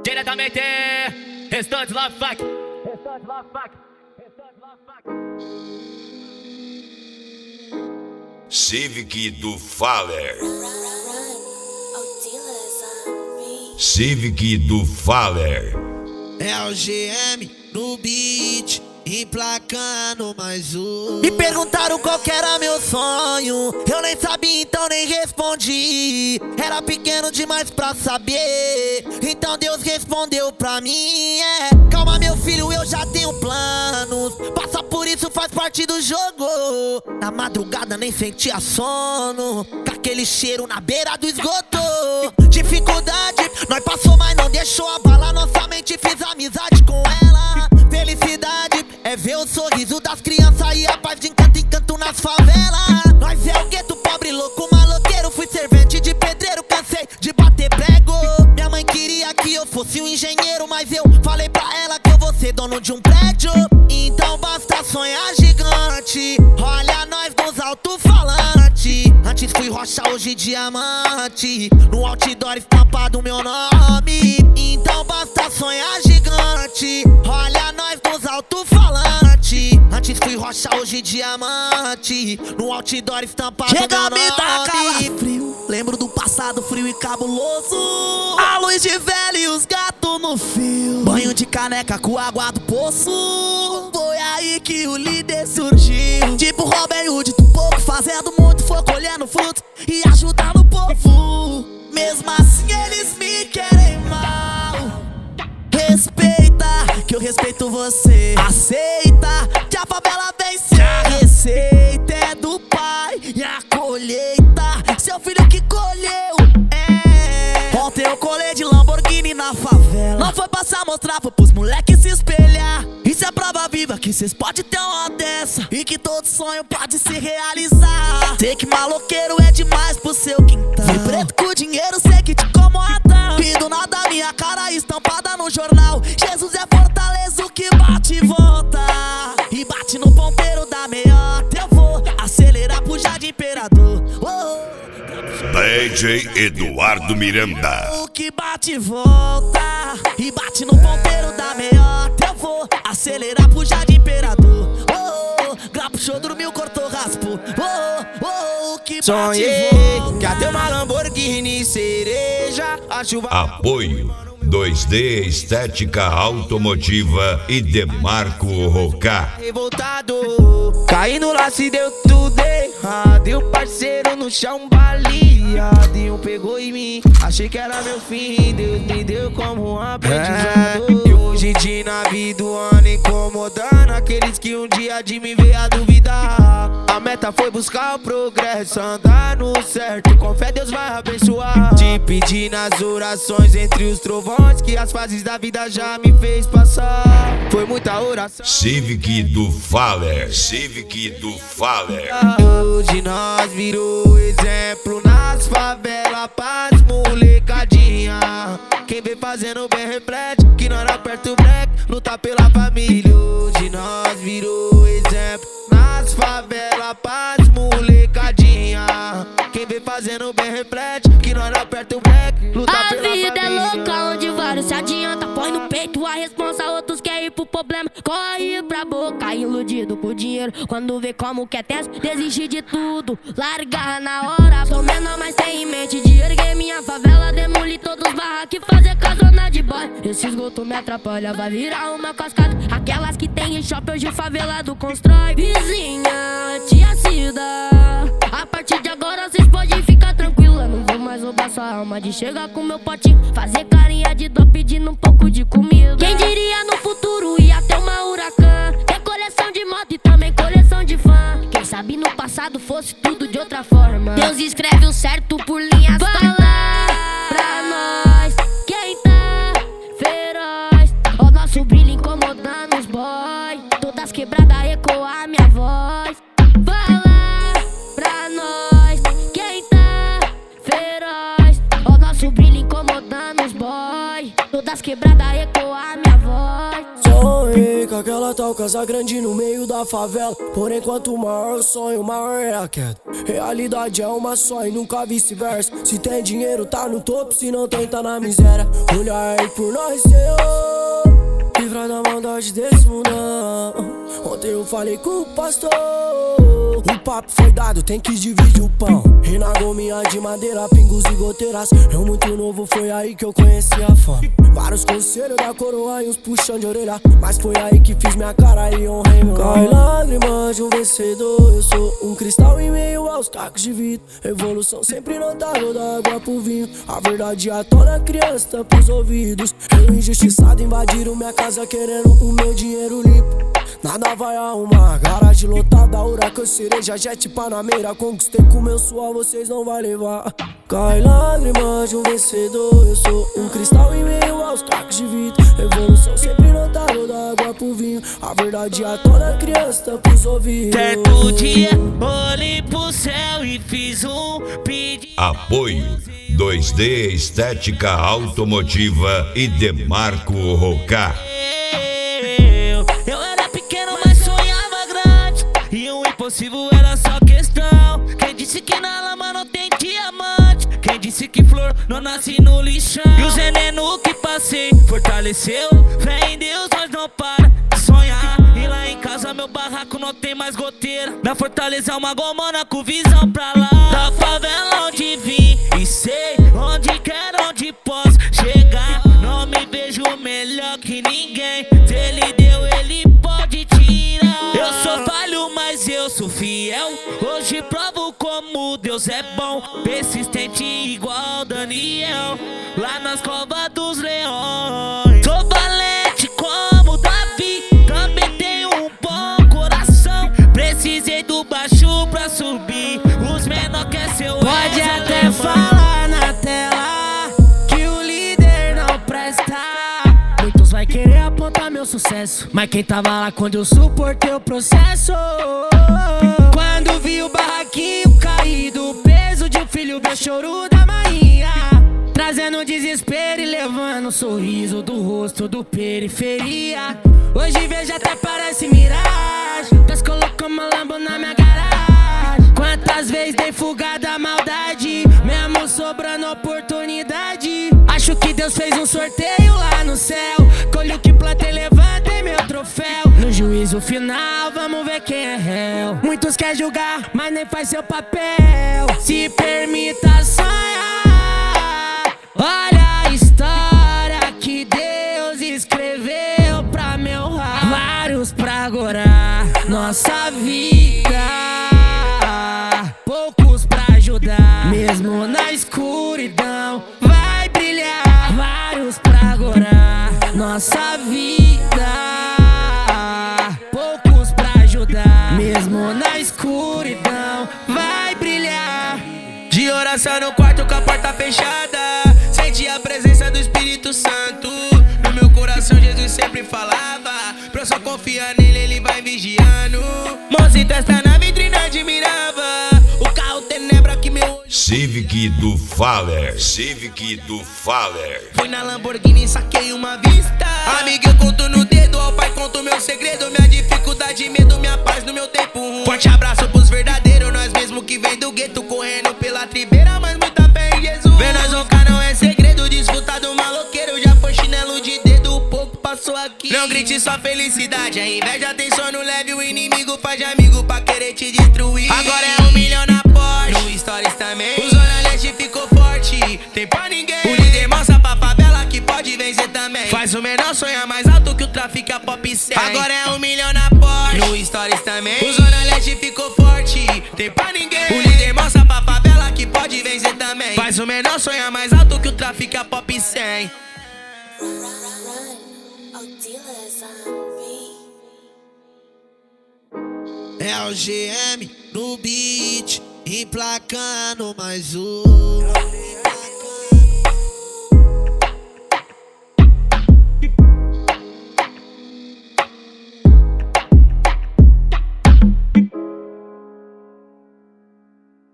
diretamente Restante Love Fuck. Civic do Faller. Civic do Faller. É o GM no beat, emplacando mais um. Me perguntaram qual que era meu sonho, eu nem sabia, então nem respondi. Era pequeno demais pra saber, então Deus respondeu pra mim. Calma meu filho, eu já tenho planos, passa por isso, faz parte do jogo. Na madrugada nem sentia sono, com aquele cheiro na beira do esgoto. Dificuldade, nós passou, mas não deixou abalar nossa mente, fiz amizade com ela. Felicidade é ver o sorriso das crianças e a paz de encanto em canto nas favelas. Nós é o gueto, pobre, louco, maloqueiro. Fui servente de pedreiro, cansei de bater prego. Minha mãe queria que eu fosse um engenheiro, mas eu falei pra ela que eu vou ser dono de um prédio. Então basta sonhar gigante, olha nós nos alto-falantes. Antes fui rocha, hoje diamante, no outdoor estampado meu nome. Então basta sonhar gigante, olha nós nos alto-falantes. Antes fui rocha, hoje diamante, no outdoor estampado meu nome. Chega, me dá calafrio, lembro do passado frio e cabuloso. A luz de velho e os gatos no fio, banho de caneca com água do poço. Foi aí que o líder surgiu, tipo Robin Hood, do pouco fazendo muito, foi colhendo frutos e ajudando o povo. Mesmo assim eles me querem mal. Respeita, que eu respeito você. Aceita, que a favela vence. A receita é do pai e a colheita seu filho que colheu. Ontem eu colei de Lamborghini na favela. Não foi pra se mostrar, foi pros moleques se espelhar. Isso é prova viva que cês podem ter uma dessa e que todo sonho pode se realizar. Sei que maloqueiro é demais pro seu quintal. Vi preto com dinheiro, sei que te incomoda. E do nada minha cara estampada no jornal. Jesus é fortaleza, o que bate e volta. E bate no ponteiro da meiota. Eu vou acelerar pro Jardim Imperador. DJ Eduardo Miranda. O que bate e volta, e bate no ponteiro da meiota. Eu vou acelerar pro Jardim Imperador. Grapo, show, dormiu, cortou, raspou. O que bate e volta. Cadê uma Lamborghini cereja? A chuva. Apoio 2D Estética Automotiva e Demarco Rocá. Revoltado, caindo lá se deu tudo errado. E o parceiro no chão baleado. E um pegou em mim, achei que era meu fim. Deus me deu como um aprendizado. E hoje de nave do ano incomodando aqueles que um dia de me ver a duvidar. A meta foi buscar o progresso, andar no certo, com fé Deus vai abençoar. Te pedir nas orações entre os trovões que as fases da vida já me fez passar. Foi muita oração. Civic do Faller. Civic do Faller. Hoje nós virou exemplo nas favelas pras molecadinha. Quem vem fazendo bem reflete que nós aperta o break, luta pela família. Hoje nós virou exemplo nas favelas pras molecadinha. Quem vem fazendo bem reflete que nós aperta o break, luta pela família. A vida é louca onde vários se adianta, põe no peito a responsa, outros querem ir pro problema. Corre pra boca, iludido com dinheiro. Quando vê como quer teste, desiste de tudo, larga na hora. Sou menor, mas tem em mente de erguer minha favela, demolir todos os barracos e fazer casona de boy. Esse esgoto me atrapalha, vai virar uma cascata. Aquelas que tem em shopping, hoje o favelado constrói. Vizinha, tia Cida, a partir de agora vocês podem ficar tranquila. Não vou mais roubar sua alma de chegar com meu potinho, fazer carinha de dó pedindo um pouco de comida. Quem diria no futuro ia ter uma Huracan, ter coleção de moto e também coleção de fã. Quem sabe no passado fosse tudo de outra forma. Deus escreve o certo por linhas. Fala pra nós quem tá feroz. O nosso brilho incomodando os boys, todas quebradas ecoar minha voz. Fala pra nós quem tá feroz. O nosso brilho incomodando os boys, todas quebradas ecoar minha voz. sonhei com aquela tal casa grande no meio da favela. Porém, quanto maior o sonho, maior é a queda. Realidade é uma só e nunca vice-versa. Se tem dinheiro tá no topo, se não tem tá na miséria. Olha aí por nós, Senhor, livra da maldade desse mundão. Ontem eu falei com o pastor, o papo foi dado, tem que dividir o pão. E na gominha de madeira, pingos e goteiras. Eu muito novo, foi aí que eu conheci a fama. Vários conselhos da coroa e uns puxão de orelha, mas foi aí que fiz minha cara e honrei meu nome. Cai lágrimas de um vencedor, eu sou um cristal em meio aos cacos de vidro. Evolução sempre notável, da água pro vinho. A verdade atona a criança, tampa os ouvidos. Eu injustiçado, invadiram minha casa querendo o meu dinheiro limpo. Nada vai arrumar, garagem lotada, huracan, cereja, jet, panameira. Conquistei com meu suor, vocês não vai levar. Cai lágrimas de um vencedor, eu sou um cristal em meio aos cacos de vidro. Evolução sempre notável, da água pro vinho. A verdade atona a criança, tampa os ouvidos. Certo dia, olhei pro céu e fiz um pedido. Apoio 2D Estética Automotiva e Demarco Rocá. Eu era pequeno, mas sonhava grande, e o impossível era só questão. Quem disse que na lama não tem diamante? Quem disse que flor não nasce no lixão? E o veneno que passei fortaleceu. Fé em Deus, nós não para de sonhar. E lá em casa meu barraco não tem mais goteira. Na Fortaleza uma gomona com visão pra lá. Da favela onde vim e sei onde quero, onde posso chegar. Não me vejo melhor que ninguém. Se ele deu, ele pode tirar. Eu sou falho, mas eu sou fiel. Hoje provo como Deus é bom. Persistente igual Daniel, lá nas covas dos leões. Sou valente como Davi, também tenho um bom coração. Precisei do baixo pra subir, os menor quer ser o Pode até falar na tela que o líder não presta. Muitos vai querer apontar meu sucesso, mas quem tava lá quando eu suportei o processo? Quando vi o barraquinho caído, o peso de um filho, meu choro da Maria, trazendo desespero e levando um sorriso do rosto do periferia. Hoje vejo até parece miragem, Deus colocou uma Lambo na minha garagem. Quantas vezes dei fuga da maldade, mesmo sobrando oportunidade. Acho que Deus fez um sorteio lá no céu, colho o que plantei, levantei meu troféu. No juízo final, vamos ver quem é réu. Muitos querem julgar, mas nem faz seu papel. Se permita sonhar, olha a história que Deus escreveu pra me honrar. Vários pra agora, nossa vida, poucos pra ajudar. Mesmo na escuridão vai brilhar. Vários pra agora, nossa vida, poucos pra ajudar. Mesmo na escuridão vai brilhar. De oração no quarto com a porta fechada, senti a presença do Espírito Santo. No meu coração Jesus sempre falava, pra eu só confiar nele, ele vai vigiando. Mãos em testa na vitrine admirava, o carro tenebra que meu Civic do Faller, Civic do Faller. fui na Lamborghini e saquei uma vista. Amigo, eu conto no dedo, ao pai conto meu segredo, minha dificuldade, medo, minha paz no meu tempo ruim. Forte abraço pros verdadeiros, nós mesmo que vem do gueto, correndo pela tribeira, mas muita fé em Jesus. Ver nós roncar não é segredo, desfrutar do maloqueiro, já foi chinelo de dedo, o pouco passou aqui. Não grite sua felicidade, a inveja tem sono leve, o inimigo faz de amigo pra querer te destruir. Agora é 1 milhão na Porsche, no Stories também, o Zona Leste ficou forte, tem pra ninguém. O líder mostra pra favela que pode vencer também, faz o menor sonhar mais alto que o tráfico, a pop 100. Agora é 1 milhão na Porsche, no Stories também, o Zona Leste ficou forte, tem pra ninguém. O líder mostra pra favela que pode vencer também, faz o menor sonhar mais alto que o tráfico, a pop 100. É o GM no beat, emplacando mais um.